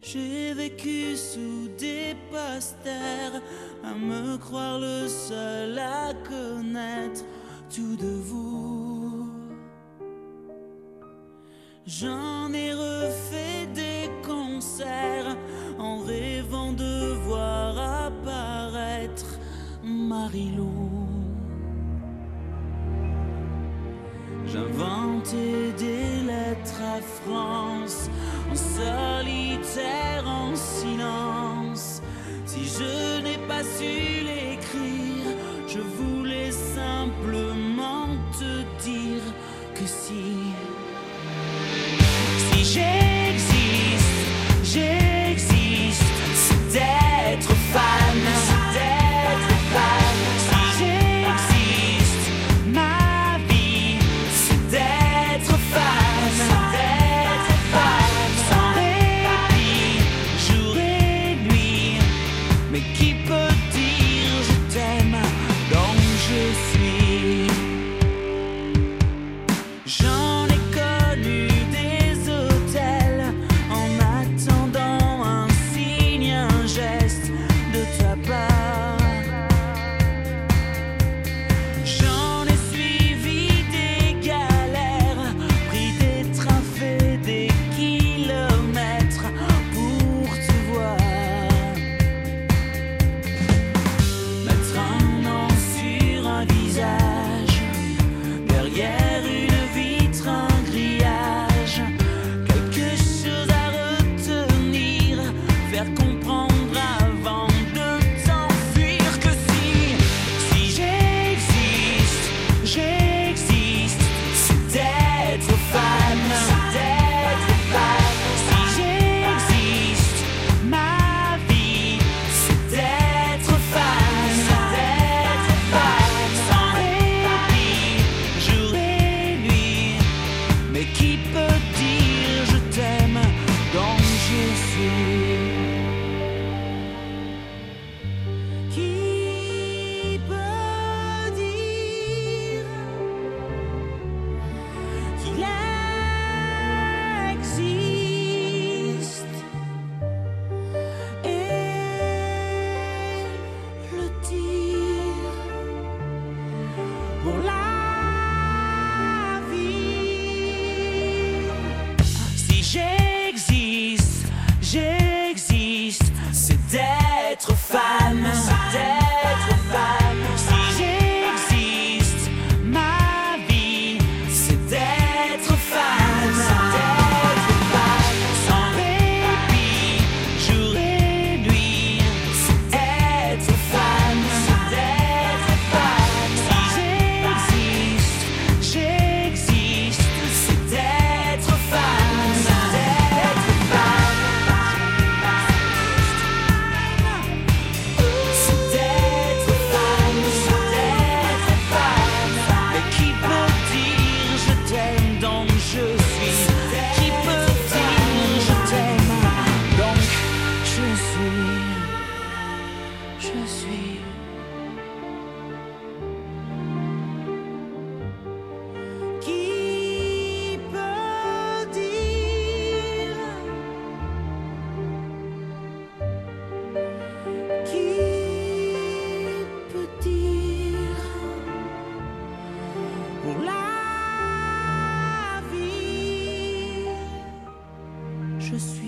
J'ai vécu sous des posters, à me croire le seul à connaître tout de vous. J'en ai refait des concerts en rêvant de voir apparaître Marie-Lou. J'inventais des lettres à France, en solitaire, en silence. Si je n'ai pas su l'écrire, je voulais simplement te dire que si j'existe, c'est d'être fan, c'est d'être fan. Si j'existe, ma vie, c'est d'être fan, c'est d'être fan. Sans répit, jour et nuit, mais qui peut dire je t'aime, donc je suis. J'en ai connu des hôtels en attendant un signe, un geste de ta part. J'en ai suivi des galères, pris des trains, fait des kilomètres pour te voir. Mettre un nom sur un visage, derrière une vitre, un grillage, quelque chose à retenir, faire comprendre avant de t'enfuir que si j'existe, c'est d'être fan, c'est d'être fan. Si j'existe, ma vie, c'est d'être fan, c'est d'être fan. Sans répit, jour et nuit, mais qui peut dire je t'aime, donc je suis. Qui peut dire qu'il existe et le dire pour la vie. Si j'existe, c'est d'être fan, c'est d'être fan. Si j'existe, ma vie, c'est d'être fan, c'est d'être fan. Sans répit, jour et nuit, c'est d'être fan, c'est d'être fan. Si j'existe, c'est d'être fan, c'est d'être fan. C'est d'être fan, c'est d'être fan. Mais qui peut dire je t'aime, donc je suis. Qui peut dire je t'aime, donc je suis. Je suis. Qui peut dire? Qui peut dire pour la vie je suis.